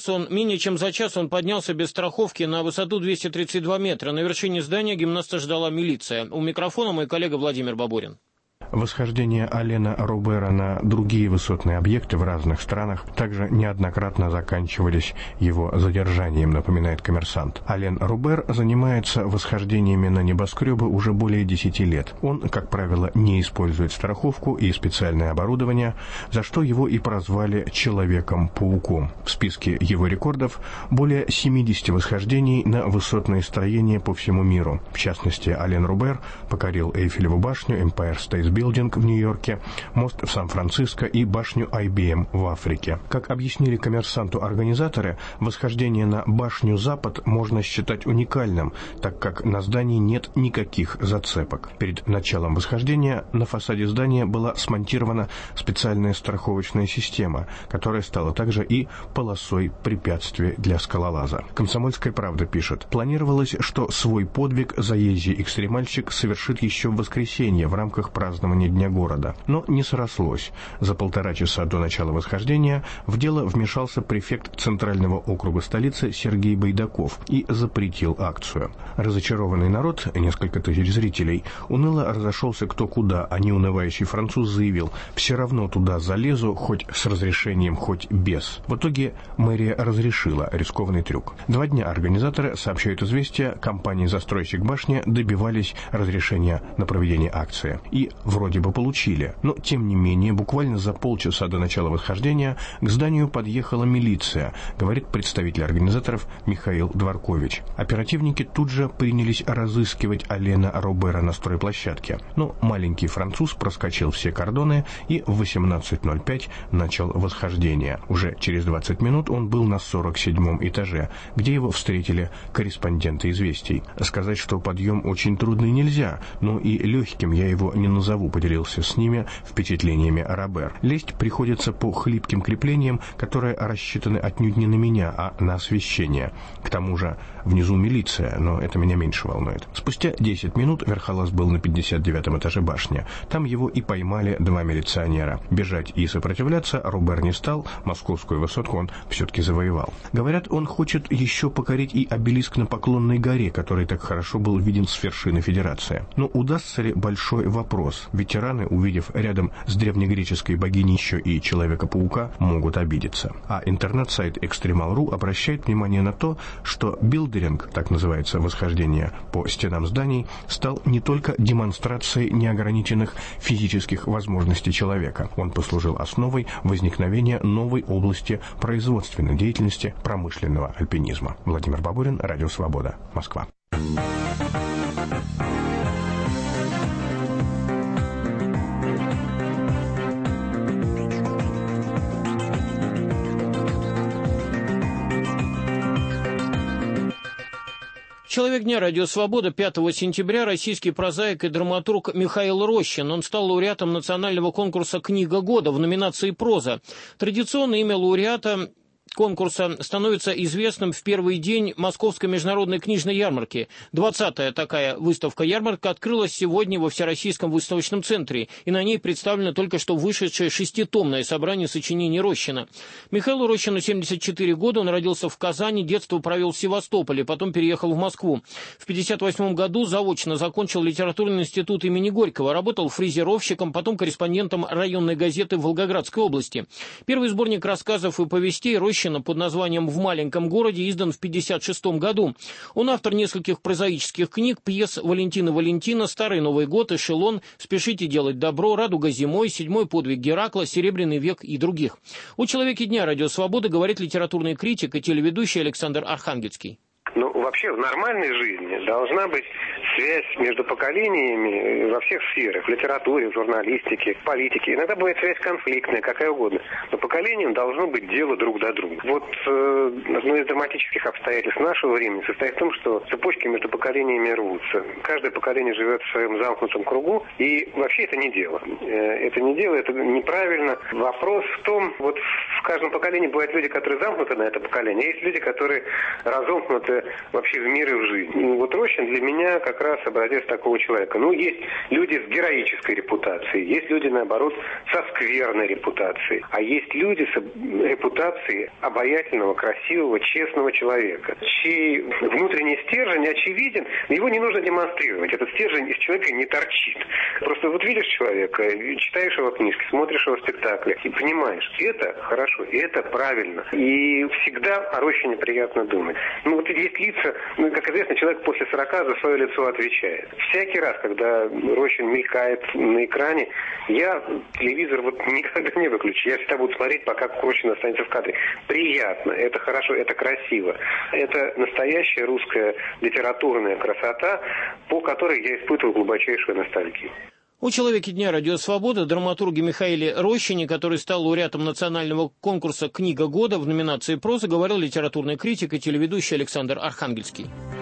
за час он поднялся без страховки на высоту 232 метра. На вершине здания гимнаста ждала милиция. У микрофона мой коллега Владимир Бабурин. Восхождение Алена Роббера на другие высотные объекты в разных странах также неоднократно заканчивались его задержанием, напоминает «Коммерсант». Ален Роббер занимается восхождениями на небоскребы уже более 10 лет. Он, как правило, не использует страховку и специальное оборудование, за что его и прозвали «Человеком-пауком». В списке его рекордов более 70 восхождений на высотные строения по всему миру. В частности, Ален Роббер покорил Эйфелеву башню, Empire State Building в Нью-Йорке, мост в Сан-Франциско и башню IBM в Африке. Как объяснили «Коммерсанту» организаторы, восхождение на башню «Запад» можно считать уникальным, так как на здании нет никаких зацепок. Перед началом восхождения на фасаде здания была смонтирована специальная страховочная система, которая стала также и полосой препятствий для скалолаза. «Комсомольская правда» пишет: планировалось, что свой подвиг заезжий экстремальщик совершит еще в воскресенье в рамках празднования Дня города. Но не срослось. За 1,5 часа до начала восхождения в дело вмешался префект Центрального округа столицы Сергей Байдаков и запретил акцию. Разочарованный народ, несколько тысяч зрителей, уныло разошелся кто куда, а неунывающий француз заявил: «Все равно туда залезу, хоть с разрешением, хоть без». В итоге мэрия разрешила рискованный трюк. 2 дня организаторы, сообщают «Известия», компании-застройщик башни добивались разрешения на проведение акции. И вроде бы получили. Но, тем не менее, буквально за полчаса до начала восхождения к зданию подъехала милиция, говорит представитель организаторов Михаил Дворкович. Оперативники тут же принялись разыскивать Алена Роббера на стройплощадке. Но маленький француз проскочил все кордоны и в 18:05 начал восхождение. Уже через 20 минут он был на 47-м этаже, где его встретили корреспонденты «Известий». Сказать, что подъем очень трудный, нельзя, но и легким я его не назову, поделился с ними впечатлениями Роббер. Лезть приходится по хлипким креплениям, которые рассчитаны отнюдь не на меня, а на освещение. К тому же внизу милиция, но это меня меньше волнует. Спустя 10 минут верхолаз был на 59-м этаже башни. Там его и поймали 2 милиционера. Бежать и сопротивляться Роббер не стал, московскую высотку он все-таки завоевал. Говорят, он хочет еще покорить и обелиск на Поклонной горе, который так хорошо был виден с вершины Федерации. Но удастся ли — большой вопрос. Ветераны, увидев рядом с древнегреческой богиней еще и Человека-паука, могут обидеться. А интернет-сайт Extremal.ru обращает внимание на то, что билдеринг, так называется восхождение по стенам зданий, стал не только демонстрацией неограниченных физических возможностей человека. Он послужил основой возникновения новой области производственной деятельности промышленного альпинизма. Владимир Бабурин, Радио Свобода, Москва. Человек дня «Радио Свобода» 5 сентября российский прозаик и драматург Михаил Рощин. Он стал лауреатом национального конкурса «Книга года» в номинации «Проза». Традиционное имя лауреата конкурса становится известным в первый день Московской международной книжной ярмарки. 20-я такая выставка-ярмарка открылась сегодня во Всероссийском выставочном центре, и на ней представлено только что вышедшее 6-томное собрание сочинений Рощина. Михаилу Рощину 74 года, он родился в Казани, детство провел в Севастополе, потом переехал в Москву. В 1958 году заочно закончил литературный институт имени Горького, работал фрезеровщиком, потом корреспондентом районной газеты в Волгоградской области. Первый сборник рассказов и повестей Рощина под названием «В маленьком городе» издан в 1956 году. Он автор нескольких прозаических книг, пьес Валентина Валентина, «Старый Новый год», «Эшелон», «Спешите делать добро», «Радуга зимой», «Седьмой подвиг Геракла», «Серебряный век» и других. О «Человеке дня» «Радио Свобода» говорит литературный критик и телеведущий Александр Архангельский. Вообще в нормальной жизни должна быть связь между поколениями во всех сферах, в литературе, в журналистике, в политике. Иногда бывает связь конфликтная, какая угодно. Но поколениям должно быть дело друг до друга. Вот одно из драматических обстоятельств нашего времени состоит в том, что цепочки между поколениями рвутся. Каждое поколение живет в своем замкнутом кругу, и вообще это не дело. Это не дело, это неправильно. Вопрос в том, вот в каждом поколении бывают люди, которые замкнуты на это поколение, а есть люди, которые разомкнуты вообще в мир и в жизнь. Вот Рощин для меня как раз образец такого человека. Есть люди с героической репутацией, есть люди, наоборот, со скверной репутацией, а есть люди с репутацией обаятельного, красивого, честного человека, чей внутренний стержень очевиден, его не нужно демонстрировать. Этот стержень из человека не торчит. Просто вот видишь человека, читаешь его книжки, смотришь его спектакли и понимаешь, это хорошо, это правильно. И всегда о Рощине приятно думать. Вот есть лица, как известно, человек после 40 за свое лицо отвечает. Всякий раз, когда Рощин мелькает на экране, я телевизор никогда не выключу. Я всегда буду смотреть, пока Рощин останется в кадре. Приятно, это хорошо, это красиво. Это настоящая русская литературная красота, по которой я испытываю глубочайшую ностальгию. О «Человеке дня» «Радио Свобода» драматурге Михаиле Рощине, который стал лауреатом национального конкурса «Книга года» в номинации «Проза», говорил литературный критик и телеведущий Александр Архангельский.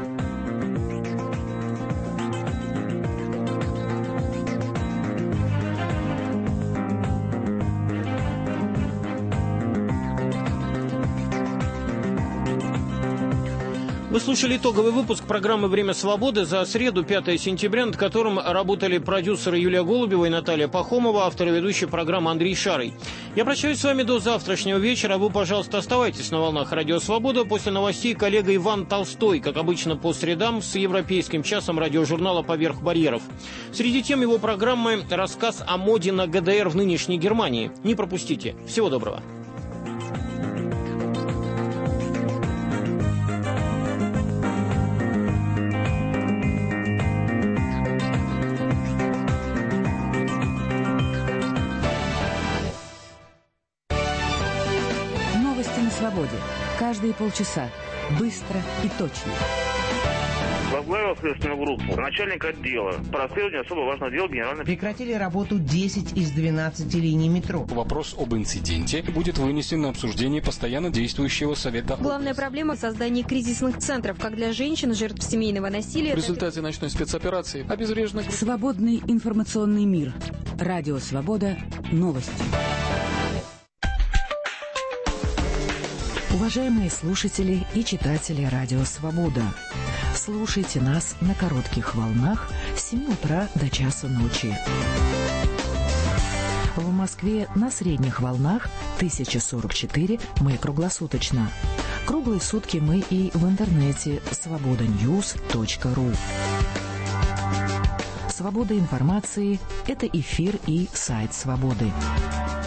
Вы слушали итоговый выпуск программы «Время свободы» за среду, 5 сентября, над которым работали продюсеры Юлия Голубева и Наталья Пахомова, автор и ведущий программы Андрей Шарый. Я прощаюсь с вами до завтрашнего вечера. Вы, пожалуйста, оставайтесь на волнах «Радио Свобода». После новостей коллега Иван Толстой, как обычно по средам, с европейским часом радиожурнала «Поверх барьеров». Среди тем его программы рассказ о моде на ГДР в нынешней Германии. Не пропустите. Всего доброго. Свободе. Каждые полчаса. Быстро и точно. Возглавил следственную группу. Начальник отдела. По расследованию особо важного дела генерального... Прекратили работу 10 из 12 линий метро. Вопрос об инциденте будет вынесен на обсуждение постоянно действующего совета. Главная проблема — создание кризисных центров, как для женщин, жертв семейного насилия. В результате ночной спецоперации обезвреженных... Свободный информационный мир. Радио Свобода. Новости. Уважаемые слушатели и читатели Радио Свобода, слушайте нас на коротких волнах с 7 утра до часу ночи. В Москве на средних волнах 1044 мы круглосуточно. Круглые сутки мы и в интернете svobodanews.ru. Свобода информации – это эфир и сайт Свободы.